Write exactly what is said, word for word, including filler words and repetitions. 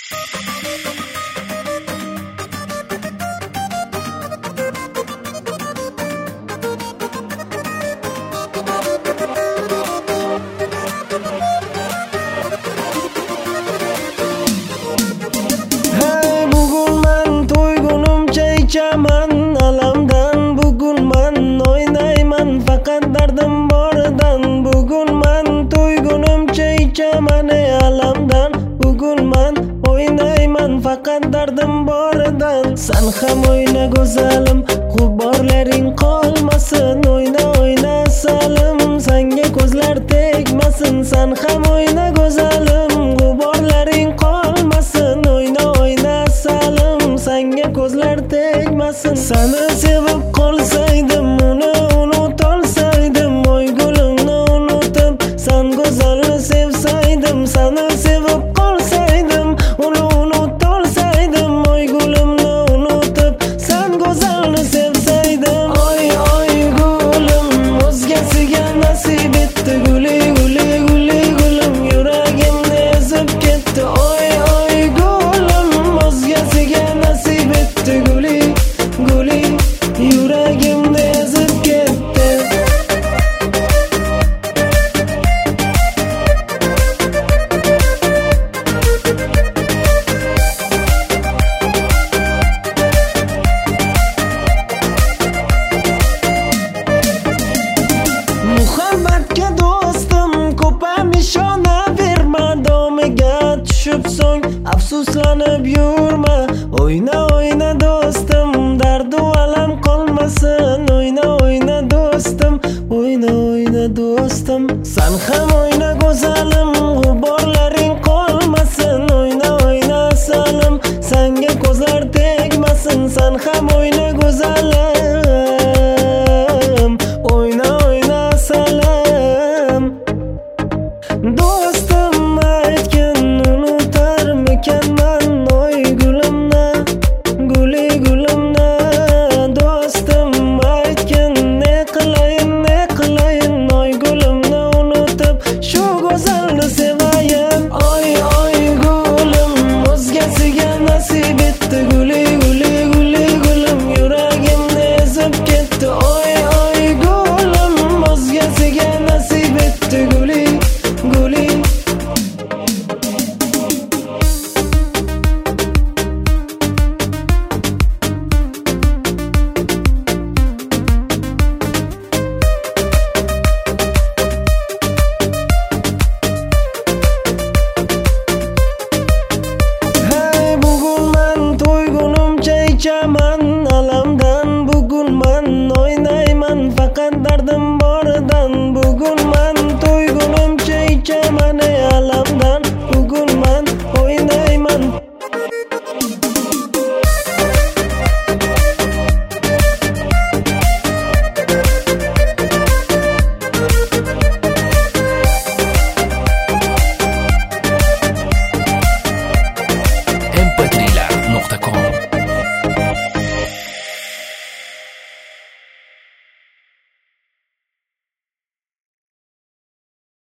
Ichaman alamdan, bugun man o'ynayman faqat dardim boridan. Bugun man to'ygunimcha ichaman alamdan, bugun man o'ynayman faqat dardim boridan. Sen ham o'yna go'zalim, g'uborlaring qolmasin. O'yna o'yna salim, senga ko'zlar tegmasin. Sen ham o'yna go'zalim, g'uborlaring qolmasin. O'yna o'yna salim, senga ko'zlar tegmasin. Seni sevib qolsaydim, uni unutolsaydim, oy gulimni unutib sen go'zalni sevsaydim. Seni sevib qolsaydim, uni unutolsaydim, oy gulimni unutib sen go'zalni sevsaydim. Oy oy gulim, o'zgasiga nasib etdi, guli guli guli gulim, yuragimni ezib ketdi. Oy oy gulim, o'zgasiga nasib etdi, guli guli yuragimni ezib ketdi. Muhabbatga do'stim ko'pa nishona berma, domiga tushib so'ng afsuslanib yurma. O'yna o'yna do'stim, dardu alam qolmasin. O'yna o'yna do'stim, o'yna o'yna do'stim. Sen ham o'yna go'zalim, g'uborlaring qolmasin. O'yna o'yna salim, senga ko'zlar tegmasin. Sen ham o'yna go'zalim, o'yna o'yna salim. Do'stim aytgin unutarmikanman, oy gulimni, guli gulimni. Do'stim aytgin ne qilayin, ne qilayin, oy gulimni unutib shu go'zalni sevayin. Oy oy gulim, o'zgasiga nasib etdi, guli guli guli gulim, yuragimni ezib ketdi. Oy oy gulim, o'zgasiga nasib etdi, guli guli. Hey, bugun man to'ygunimcha ichaman alamdan, bugun man o'ynayman faqat dardim boridan.